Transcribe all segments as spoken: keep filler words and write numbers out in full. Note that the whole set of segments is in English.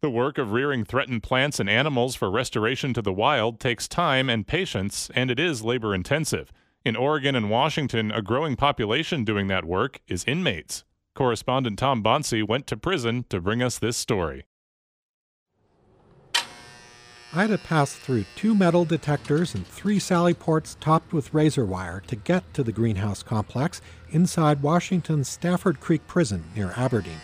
The work of rearing threatened plants and animals for restoration to the wild takes time and patience, and it is labor-intensive. In Oregon and Washington, a growing population doing that work is inmates. Correspondent Tom Bonsi went to prison to bring us this story. I had to pass through two metal detectors and three sally ports topped with razor wire to get to the greenhouse complex inside Washington's Stafford Creek Prison near Aberdeen.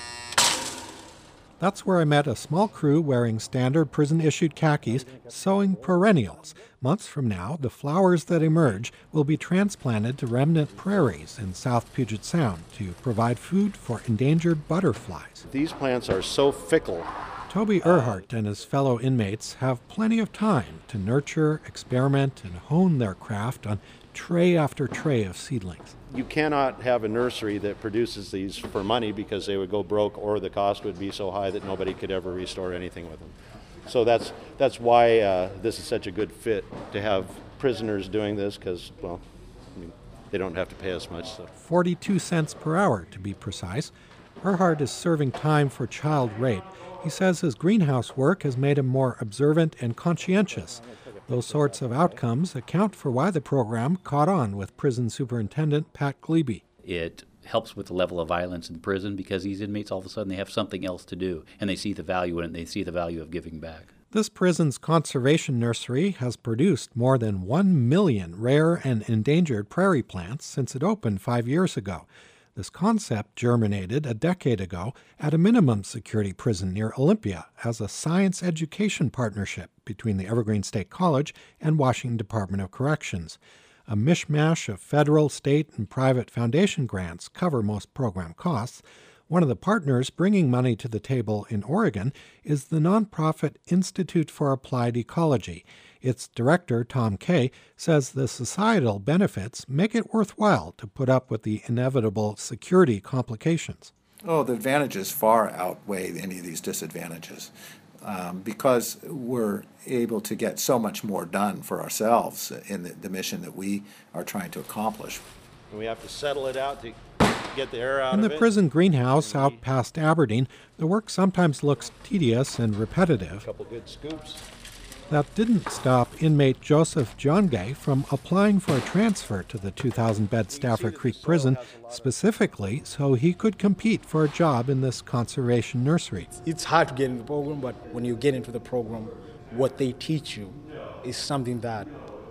That's where I met a small crew wearing standard prison-issued khakis, sowing perennials. Months from now, the flowers that emerge will be transplanted to remnant prairies in South Puget Sound to provide food for endangered butterflies. These plants are so fickle. Toby Earhart and his fellow inmates have plenty of time to nurture, experiment, and hone their craft on tray after tray of seedlings. You cannot have a nursery that produces these for money because they would go broke or the cost would be so high that nobody could ever restore anything with them. So that's that's why uh, this is such a good fit to have prisoners doing this because, well, I mean, they don't have to pay us much. So. forty-two cents per hour, to be precise. Earhart is serving time for child rape. He says his greenhouse work has made him more observant and conscientious. Those sorts of outcomes account for why the program caught on with prison superintendent Pat Glebe. It helps with the level of violence in prison because these inmates all of a sudden they have something else to do and they see the value in it and they see the value of giving back. This prison's conservation nursery has produced more than one million rare and endangered prairie plants since it opened five years ago. This concept germinated a decade ago at a minimum security prison near Olympia as a science education partnership between the Evergreen State College and Washington Department of Corrections. A mishmash of federal, state, and private foundation grants cover most program costs. One of the partners bringing money to the table in Oregon is the nonprofit Institute for Applied Ecology. Its director, Tom Kay, says the societal benefits make it worthwhile to put up with the inevitable security complications. Oh, the advantages far outweigh any of these disadvantages um, because we're able to get so much more done for ourselves in the, the mission that we are trying to accomplish. We have to settle it out to get the air out of it. In the prison greenhouse out past Aberdeen, the work sometimes looks tedious and repetitive. A couple good scoops. That didn't stop inmate Joseph Johngay from applying for a transfer to the two thousand bed Stafford Creek Prison, specifically so he could compete for a job in this conservation nursery. It's hard to get into the program, but when you get into the program, what they teach you is something that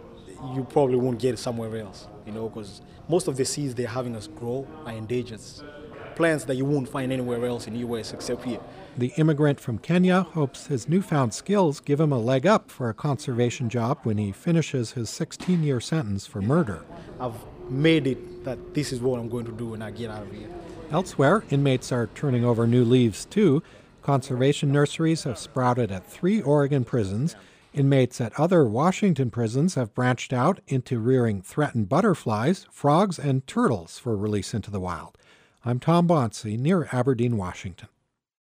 you probably won't get somewhere else, you know, because most of the seeds they're having us grow are endangered plants that you won't find anywhere else in the U S except here. The immigrant from Kenya hopes his newfound skills give him a leg up for a conservation job when he finishes his sixteen-year sentence for murder. I've made it that this is what I'm going to do when I get out of here. Elsewhere, inmates are turning over new leaves, too. Conservation nurseries have sprouted at three Oregon prisons. Inmates at other Washington prisons have branched out into rearing threatened butterflies, frogs, and turtles for release into the wild. I'm Tom Bonsi, near Aberdeen, Washington.